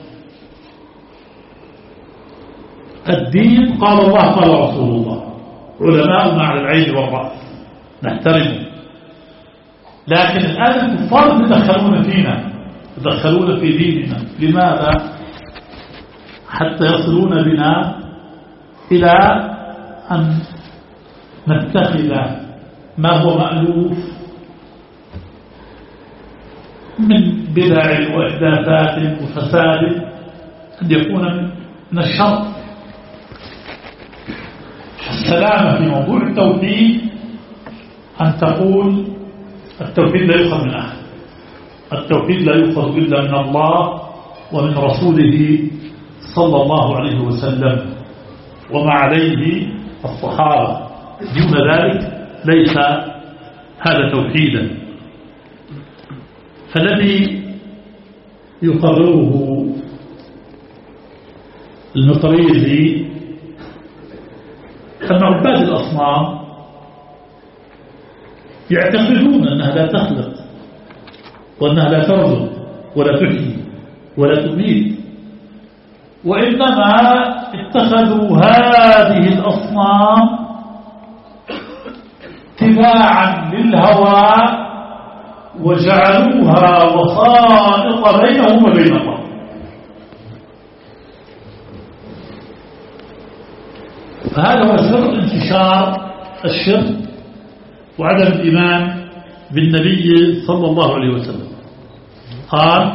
الدين قال الله قال رسول الله، علماؤنا على العين والرأس نحترمه. لكن الآن الكفار يتدخلون فينا، يتدخلون في ديننا. لماذا؟ حتى يصلون بنا إلى أن نتخذ ما هو مألوف من بدع وإحداثات وفساد أن يكون من الشر. السلامة في موضوع التوحيد أن تقول التوحيد لا يؤخذ من أحد، التوحيد لا يؤخذ إلا من الله ومن رسوله صلى الله عليه وسلم وما عليه الصحابة. دون ذلك ليس هذا توحيدا. فالذي يقرره المقريزي أن عباد الأصنام يعتقدون أنها لا تخلق، وأنها لا ترزق ولا تحيي ولا تميت، وإنما اتخذوا هذه الأصنام تباعا للهوى وجعلوها وسائط بينهم وبين الله. فهذا هو سر انتشار الشرك وعدم الإيمان بالنبي صلى الله عليه وسلم. قال: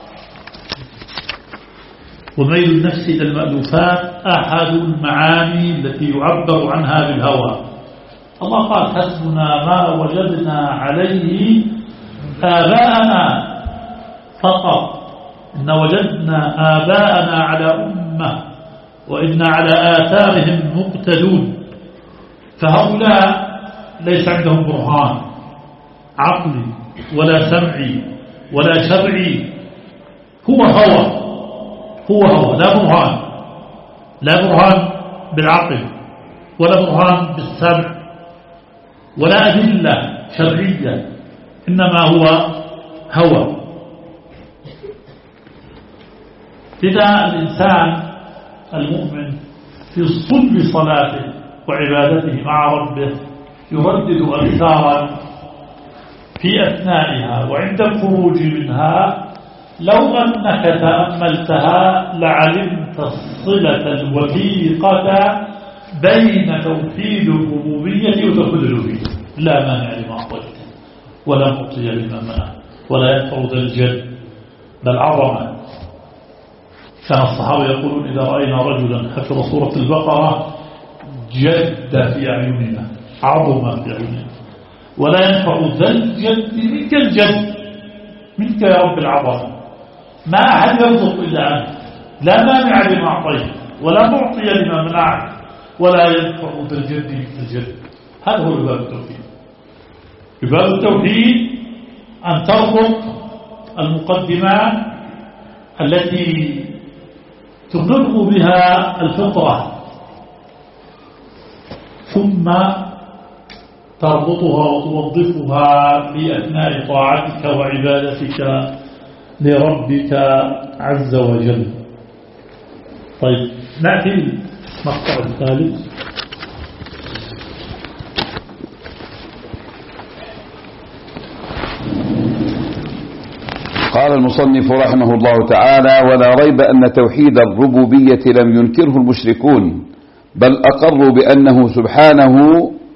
وميل النفس إلى المألوفات أحد المعاني التي يعبر عنها بالهوى. الله قال: حسبنا ما وجدنا عليه آباءنا فقط، إن وجدنا آباءنا على أمة وإن على آثارهم مقتدون. فهؤلاء ليس عندهم برهان عقلي ولا سمعي ولا شرعي، هو هوى هو هو لا برهان، لا برهان بالعقل ولا برهان بالسمع ولا أدلة شرعية، إنما هو هوى. لذا الإنسان المؤمن في صلب صلاته وعبادته مع ربه يردد أذكارا في أثنائها وعند الخروج منها لو أنك تأملتها لعلمت الصلة الوثيقة بين توحيد الربوبية وتوحيد الألوهية. لا مانع لما أعطيت ولا معطي لما منعت ولا ينفع ذا الجد بل عظمة. كان الصحابة يقولون: إذا رأينا رجلا حفظ سورة البقرة جد في أعيننا، عظم في أعيننا، ولا ينفع ذا الجد منك الجد، منك يا رب العظمة، ما أحد يرزق إلا عنك، لا مانع لما أعطيت ولا معطي لما منعت ولا ينفع ذا الجد منك الجد. هذا هو باب التوحيد. باب التوحيد أن تربط المقدمات التي تقر بها الفطرة ثم تربطها وتوظفها في أثناء طاعتك وعبادتك لربك عز وجل. طيب، نأتي المقطع الثالث. قال المصنف رحمه الله تعالى: ولا ريب أن توحيد الربوبية لم ينكره المشركون، بل أقروا بأنه سبحانه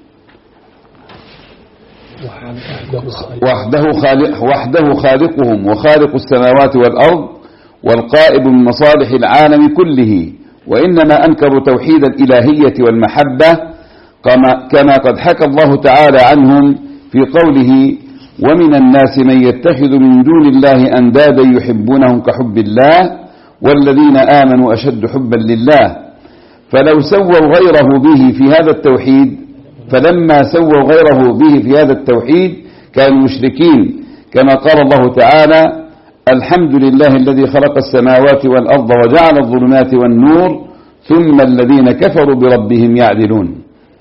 وحده خالق وحده خالقهم وخالق السماوات والأرض والقائم من مصالح العالم كله، وإنما أنكروا توحيد الإلهية والمحبة كما قد حكى الله تعالى عنهم في قوله: ومن الناس من يتخذ من دون الله أندادا يحبونهم كحب الله والذين آمنوا أشد حبا لله. فلو سووا غيره به في هذا التوحيد فلما سووا غيره به في هذا التوحيد كانوا مشركين، كما قال الله تعالى: الحمد لله الذي خلق السماوات والأرض وجعل الظلمات والنور ثم الذين كفروا بربهم يعدلون.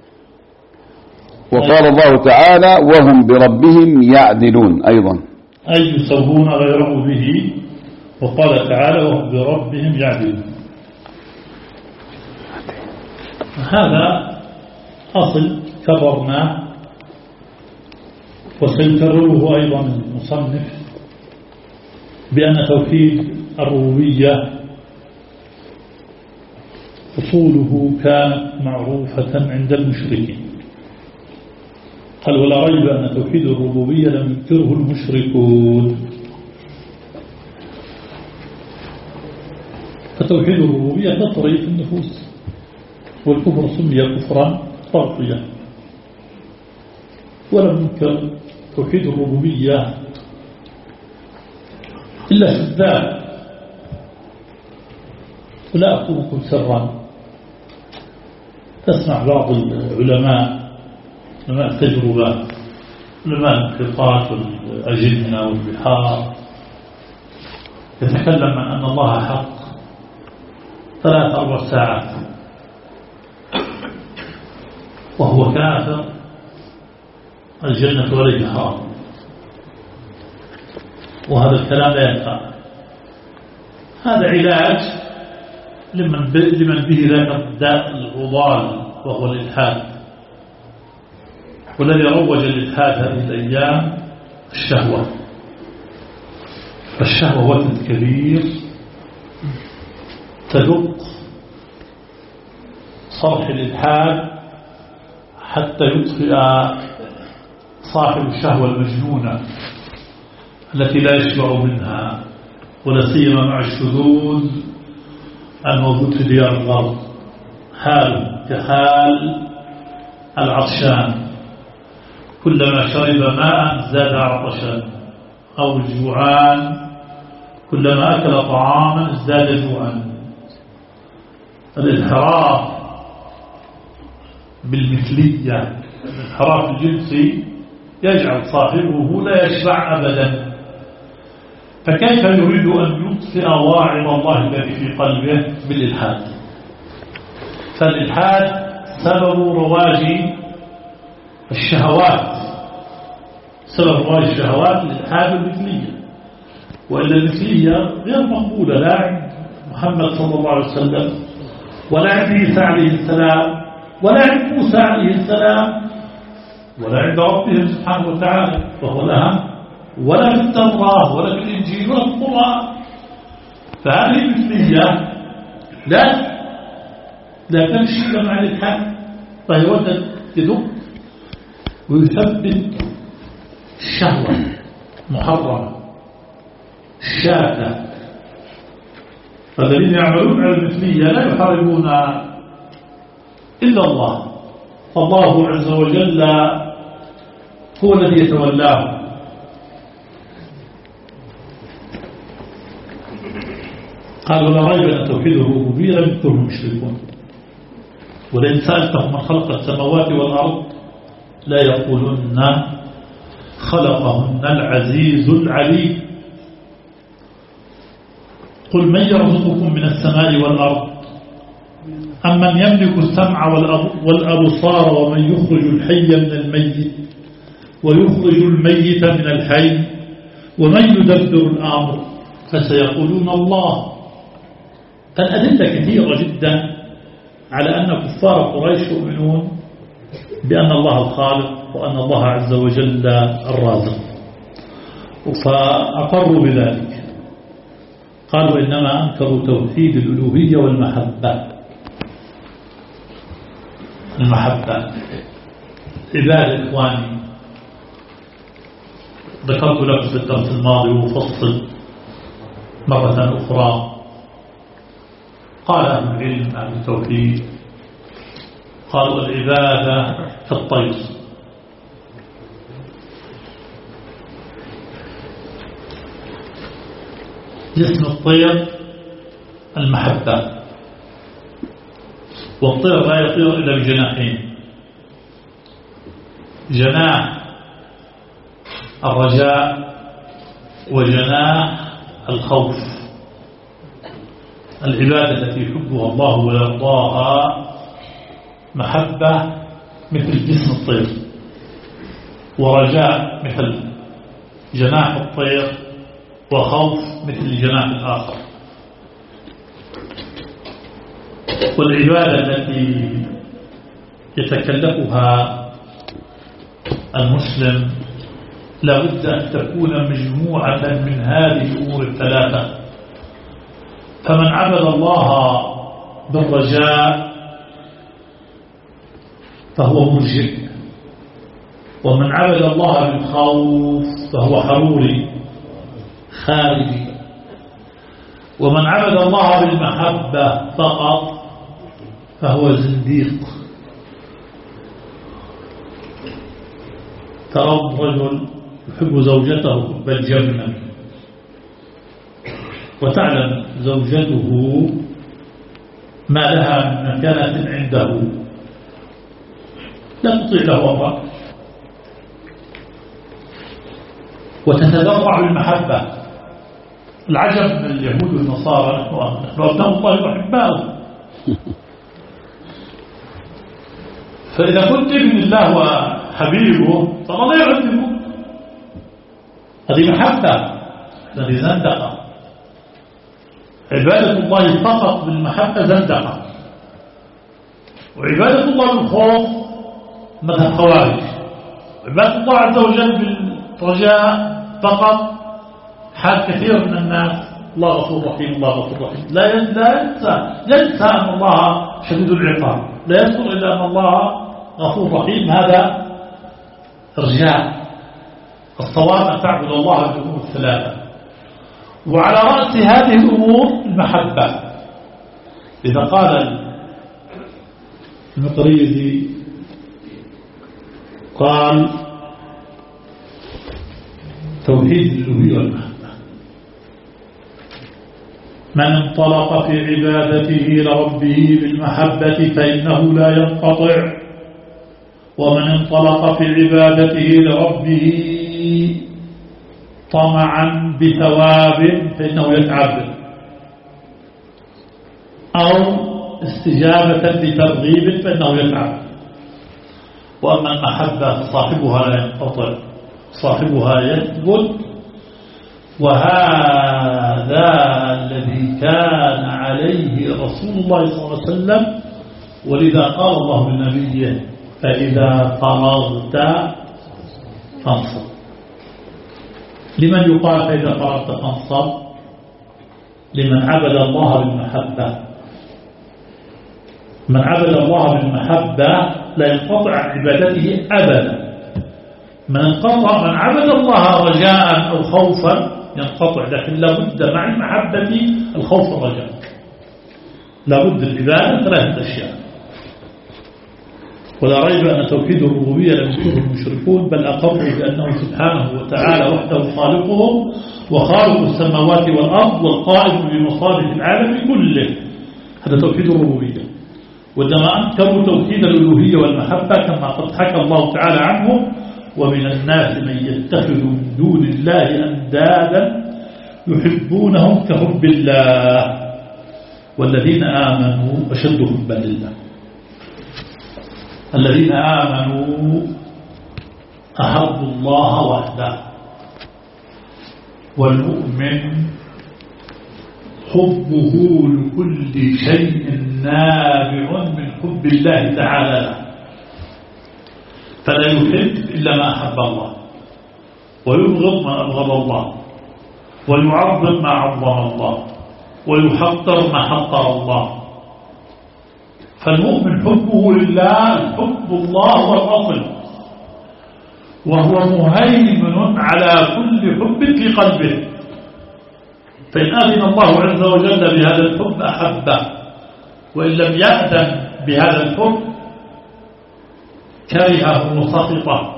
وقال الله تعالى: وهم بربهم يعدلون أيضا، أي يسوون غيره به. وقال تعالى: وهم بربهم يعدلون. هذا أصل كررناه وسيكرره أيضا المصنف بأن توحيد الربوبية أصوله كانت معروفة عند المشركين. قال: ولا ريب أن توحيد الربوبية لم ينكره المشركون. فتوحيد الربوبية تطري في النفوس، والكفر سمي كفرا طاغيا. ولم ينكر توحيد الربوبية إلا في الذات. ولا أقولكم سرا، تسمع بعض العلماء علماء التجربة، علماء المحيطات والأجنة والبحار، يتكلم عن أن الله حق ثلاث أربع ساعات وهو كافر، الجنة وليس حرام. وهذا الكلام لا ينفع. هذا علاج لمن لمن به ذاك الداء الغضال وهو الإلحاد. والذي روج الإلحاد هذه الأيام الشهوة. فالشهوة وزن كبير تدق صرح الإلحاد حتى يطفئ صاحب الشهوة المجنونة التي لا يشبع منها، ولا سيما مع الشذوذ الموجود في ديار الغرب، حال كحال العطشان، كلما شرب ماء زاد عطشا، أو الجوعان كلما أكل طعاما ازداد جوعا. الانحراف بالمثلية، الانحراف الجنسي يجعل صاحبه لا يشبع أبدا. فكيف يريد أن يطفئ واعظ الله الذي في قلبه بالإلحاد؟ فالإلحاد سبب رواج الشهوات، سبب رواج الشهوات الإلحاد المثلية. وإلا المثلية غير مقبولة لا عند محمد صلى الله عليه وسلم، ولا عند عيسى عليه السلام، ولا عند موسى عليه السلام، ولا عند ربهم سبحانه وتعالى وهو الأهم، ولا في التوراة ولا في الإنجيل ولا في القرآن. فهذه المثلية لا لا تمشي مع الإلحاد، فهي ودت يدق ويثبت الشهوة محرمة الشاذة. فالذين يعملون على المثلية لا يحاربون إلا الله، فالله عز وجل هو الذي يتولاه. قال ولا ريب أن توحيد الربوبية لم يكونوا مشركون، ولئن سألتهم من خلق السماوات والأرض لا يقولن خلقهن العزيز العليم. قل من يرزقكم من السماء والأرض أم من يملك السمع والأبصار ومن يخرج الحي من الميت ويخرج الميت من الحي ومن يدبر الأمر فسيقولون الله. الأدلة كثيرة جدا على أن كفار قريش يؤمنون بأن الله الخالق وأن الله عز وجل الرازق، فأقروا بذلك. قالوا إنما أنكروا توحيد الألوهية والمحبة. المحبة عبادة إخواني، ذكرت لكم في الدرس الماضي وفصل مرة أخرى. قال أهل العلم أهل التوحيد قالوا العبادة كالطير، جسم الطير المحبة، والطير لا يطير إلا بجناحين، جناح الرجاء وجناح الخوف. العبادة التي يحبها الله ويرضاها محبة مثل جسم الطير، ورجاء مثل جناح الطير، وخوف مثل الجناح الآخر. والعبادة التي يتكلفها المسلم لابد أن تكون مجموعة من هذه الأمور الثلاثة. فمن عبد الله بالرجاء فهو مرجئ، ومن عبد الله بالخوف فهو حروري خارجي، ومن عبد الله بالمحبة فقط فهو زنديق. ترى الرجل يحب زوجته حب الجنة، وتعلم زوجته ما لها من مكانة عنده، لا تطيع له أمرا، وتتذرع بالمحبة. العجب من اليهود والنصارى، نحن أبناء الله وأحباؤه. فإذا كنت ابن الله وحبيبه فقد يحبه، هذه محبة، هذه زندقة. عبادة الله فقط بالمحبة زندقة، وعبادة الله بالخوف مذهب خوارج، عبادة الله عز وجل بالرجاء فقط حال كثير من الناس الله غفور رحيم الله غفور رحيم، لا ينسى ينسى أن الله شديد العقاب، لا يذكر إلا أن الله غفور رحيم. هذا رجاء. الصواب أن تعبد الله بالأمور الثلاثة، وعلى رأس هذه الأمور المحبة. إذا قال المقريزي قال توحيد الألوهية والمحبة، من انطلق في عبادته لربه بالمحبة فإنه لا ينقطع، ومن انطلق في عبادته لربه طمعا بثواب فإنه يتعبد، أو استجابة لترغيب فإنه يتعبد. وأما المحبة صاحبها لا ينقطع، صاحبها يثبت، وهذا الذي كان عليه رسول الله صلى الله عليه وسلم. ولذا قال الله لنبيه فإذا فرغت فانصب. لمن يقال فإذا فرغت فانصب؟ لمن عبد الله بالمحبة. من عبد الله بالمحبة لا ينقطع عن عبادته أبدا. من انقطع من عبد الله رجاء أو خوفا ينقطع، لكن لابد مع المحبة الخوف والرجاء، لابد العبادة ثلاثة أشياء. ولا ريب أن توحيد الربوبية لم يكن المشركون، بل أقروا بأنه سبحانه وتعالى وحده خالقهم وخالق السماوات والأرض والقائم بمصالح العالم كله. هذا توحيد الربوبية. وإنما أنكروا توحيد الألوهية والمحبة كما قد حكى الله تعالى عنهم: ومن الناس من يتخذ من دون الله أندادا يحبونهم كحب الله والذين آمنوا أشد حبا لله. الذين آمنوا أحبوا الله وحده، والمؤمن حبه لكل شيء نابع من حب الله تعالى له، فلا يحب إلا ما أحب الله، ويبغض ما أبغض الله، ويعظم ما عظم الله، ويحقر ما حقر الله. فالمؤمن حبه لله حب الله هو الأصل، وهو مهيمن على كل حب في قلبه. فإن أذن الله عز وجل بهذا الحب أحبه، وإن لم يأذن بهذا الحب كرهه وسخطه.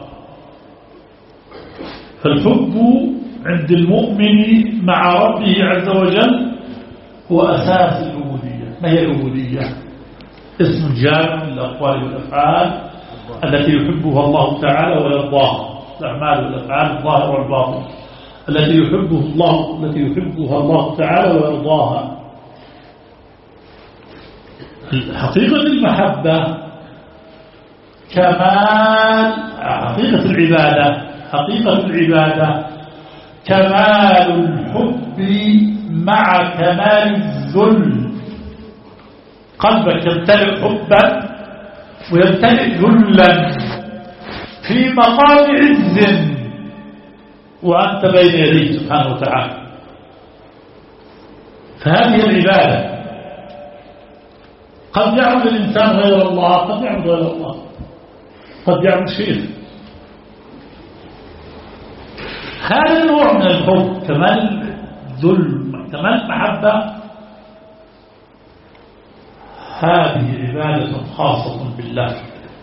فالحب عند المؤمن مع ربه عز وجل هو أساس العبودية. ما هي العبودية؟ اسم جامع للأقوال والأفعال التي يحبها الله تعالى ويرضاها، الأعمال والأفعال الظاهر والباطن التي يحبه الله التي يحبها الله تعالى ويرضاها. حقيقة المحبة كمال حقيقة العبادة حقيقة العبادة كمال الحب مع كمال الذل. قلبك يمتلئ حبا ويمتلئ ذلا في مقام عز وأنت بين يديه سبحانه وتعالى. فهذه العبادة. قد يعبد الإنسان غير الله، قد يعبد غير الله، قد يعبد شيء. هذا النوع من الحب كمال الذل كمال المحبة، هذه عبادة خاصة بالله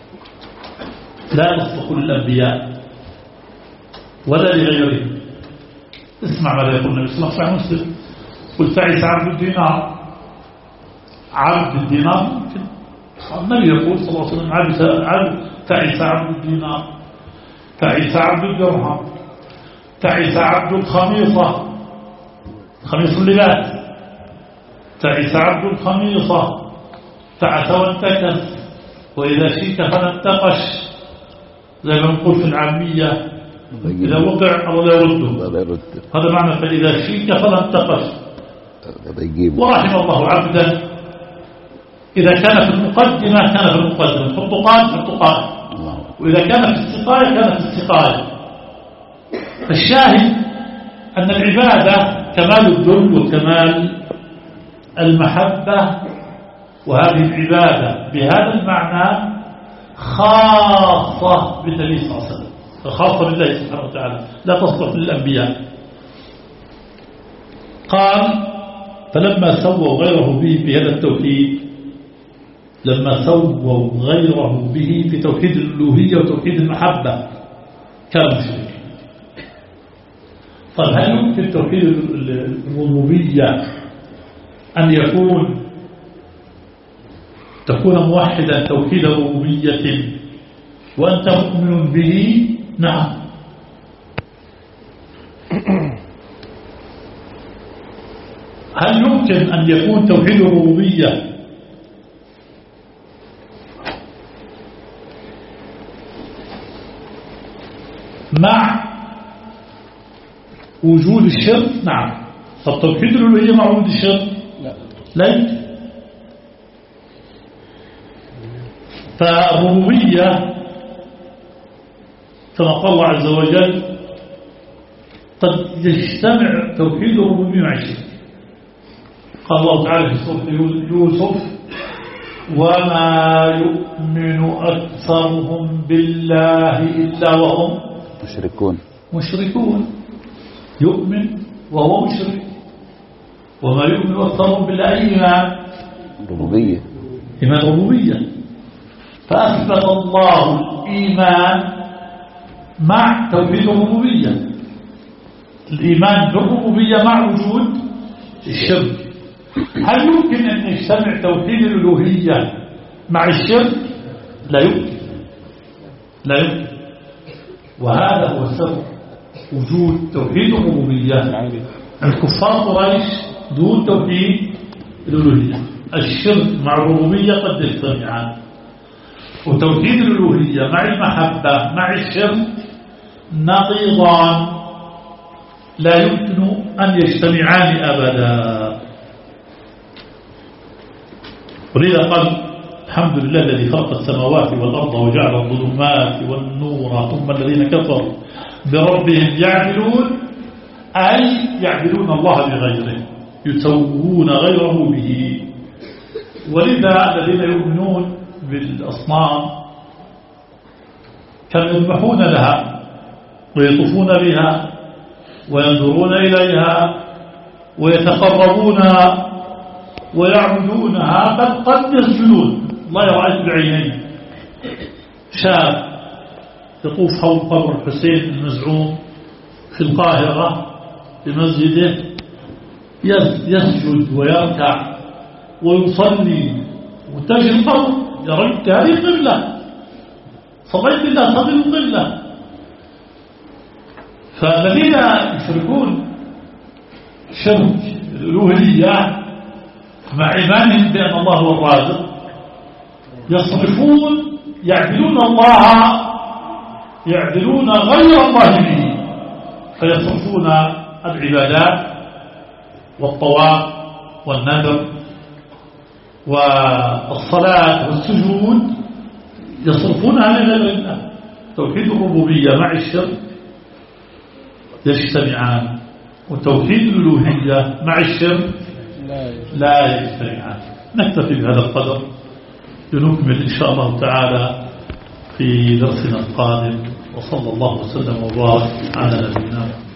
لا تصلح للأنبياء ولا لغيرهم. اسمع ماذا يقول النبي صلى الله عليه وسلم: قل تعس عبد الدينار. عبد الدينار النبي يقول صلى الله عليه وسلم: عبد تعس عبد الدينار، تعس عبد الدرهم، تعس عبد الخميصة، خميص اللباس، تعس عبد الخميصة، تعس وانتكس، وإذا شئت فلا انتقش، زي ما نقول في العامية إذا وقع الله لا يرده. هذا معنى فإذا شئت فلا انتقش. ورحم الله عبدا إذا كان في المقدمة كان في المقدمة، تحط قائم تحط قائم، وإذا كان في السقاية كان في السقاية. فالشاهد أن العبادة كمال الذل وكمال المحبة، وهذه العبادة بهذا المعنى خاصة بالنبي صلى الله عليه وسلم، خاصة بالله سبحانه وتعالى، لا تصلح للأنبياء. قال فلما سووا غيره به في هذا التوحيد، لما سووا غيره به في توحيد الألوهية وتوحيد المحبة كانوا مشركين. طيب هل يمكن توحيد الربوبية أن يكون تكون موحدا توحيد ربوبية وأنت مؤمن به؟ نعم. هل يمكن أن يكون توحيد الربوبية مع وجود الشرك؟ نعم. طب توحيد الألوهية مع وجود الشرك؟ لا لا يمكن. فالربوبية كما قال الله عز وجل قد يجتمع توحيد الربوبية مع الشرك. قال الله تعالى في سورة يوسف وما يؤمن أكثرهم بالله إلا وهم مشركون مشركون. يؤمن وهو مشرك. وما يؤمن أكثرهم بالله إيمان ربوبية إيمان ربوبية. فأثبت الله الإيمان مع توحيد الربوبية، الإيمان بالربوبية مع وجود الشرك. هل يمكن أن يجتمع توحيد الألوهية مع الشرك؟ لا يمكن لا يمكن. وهذا هو سبب وجود توحيد الربوبية الكفار قريش دون توحيد الألوهية. الشرك مع الربوبية قد يجتمعان، وتوحيد الألوهية مع المحبة مع الشرك نقيضان لا يمكن أن يجتمعان أبدا. ولذا قال الحمد لله الذي خلق السماوات والأرض وجعل الظلمات والنور ثم الذين كفروا بربهم يعدلون، أي يعدلون الله بغيره، يسوون غيره به. ولذا الذين يؤمنون بالأصنام كانوا يذبحون لها ويطوفون بها وينظرون إليها ويتقربون ويعبدونها، بل قد يسجدون. الله رأيت بعيني شاب يطوف حول قبر الحسين المزعوم في القاهرة بمسجده، يسجد ويركع ويصلي وتجي القبر يا رب هذه قبلة، صليت الله هذه القبلة. فالذين يشركون شرك الألوهية مع إيمانهم بأن الله هو الرازق يصرفون يعدلون الله يعدلون غير الله به، فيصرفون العبادات والطواف والنذر والصلاة والسجود يصرفونها لغير الله. توحيد الربوبية مع الشرك يجتمعان، وتوحيد الألوهية مع الشرك لا يجتمعان. نكتفي بهذا القدر، لنكمل إن شاء الله تعالى في درسنا القادم. وصلى الله وسلم وبارك على نبينا محمد.